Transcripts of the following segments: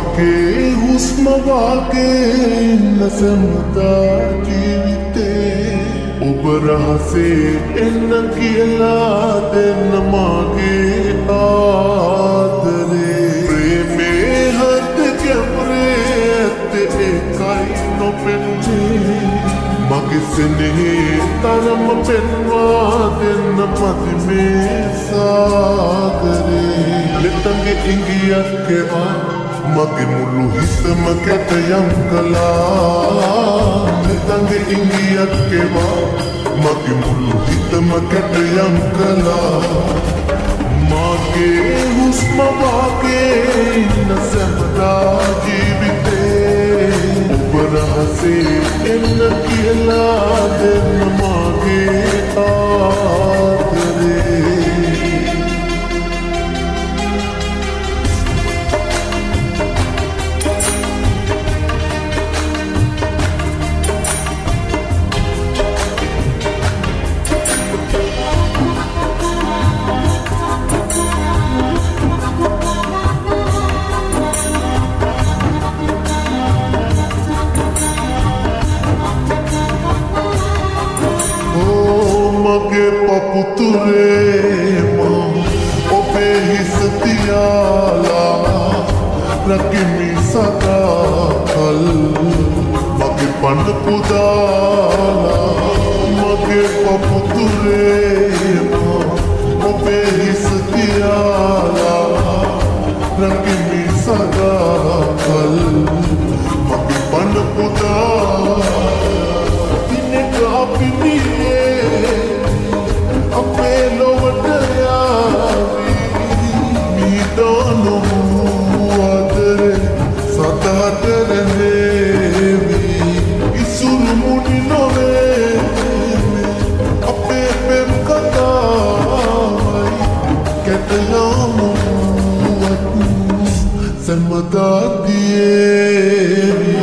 මගේ හුස්ම වාගේ නැසෙමදා ජීවිතේ ඔබ රහසේ එන්න කියලා දෙන්න මගේ ආදරේ ප්‍රේමේ හද කැමරේ ඇත්තේ එකයි නොපෙනුනේ මගේ සෙනෙහේ තරම පෙන්වා දෙන්න මති මේ සාගරේ ලෙතන්ගේ ඉංගියක් එවා මගේ මුළු හිතම කැටයම් කළා ලෙතන්ගේ ඉංගියක් එවා මගේ මුළු හිතම කැටයම් කළා මගේ හුස්ම වාගේ නැසෙමදා ජීවිතේ ඔබ රහසේ එන්න කියලා දෙන්න මගේ ආදරේ මගේ පපුතුරේ ඔබේ හිස තියාලා රකිමි සදාකල් මගේ පඬ පුදාලා මගේ පපුතුරේ ඔබේ හිස තියාලා රකිමි සදාකල් මගේ පඬ පුදාලා දිනක අපි අපේ ලොවට යාවී මීතනු අදරේ සතහට රැඳේවී ඉසුරු මුනි නොවේ අපේ පෙම් කතාවයි කැටයාමුවත් සැමදා දියේවී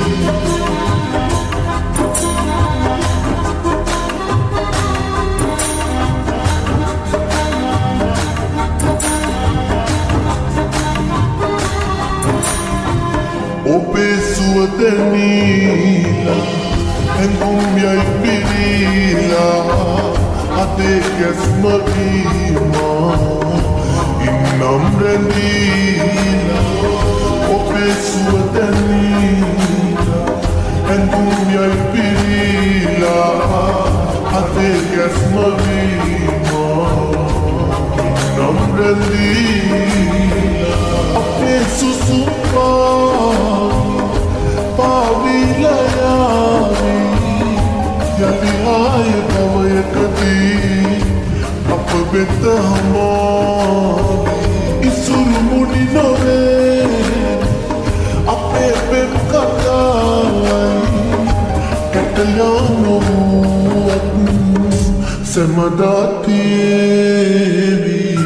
ඔබේ සුවදනීලා ඇඟුම් යයි පිරීලා අතේ ගැස්ම වීමා ඉන්නම් රැඳීලා ඔබේ සුවදනීලා ඇඟුම් යයි පිරීලා අතේ ගැස්ම වීමා ඉන්නම් රැඳීලා අපේ සුසුපා යලි ආය පවයකදී අප වෙත හමාවී ඉසුරු මුනි නොවේ අපේ පෙම් කතාවයි කැටයානුවත් සැමදා තියේවී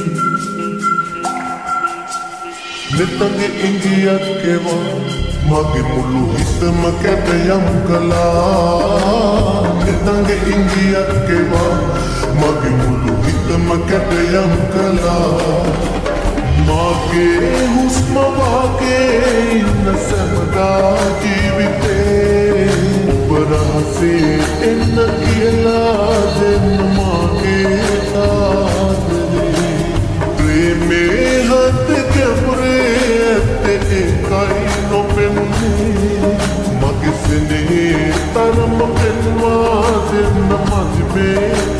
ලෙතන්ගේ ඉංගියක් එවා මගේ මුළු හිතම කැටයම් කළා ලෙතන්ගේ ඉංගියක් එවා මගේ මුළු හිතම කැටයම් කළා මගේ හුස්ම වාගේ නැසෙමදා ජීවිතේ ඔබ රහසේ එන්න කියලා දෙන්න මගේ ආදරේ ප්‍රේමේ හද කැමරේ ඇත්තේ එකයි නොපෙනුනේ මගේ සෙනෙහේ තරම පෙන්වා දෙන්න මගේ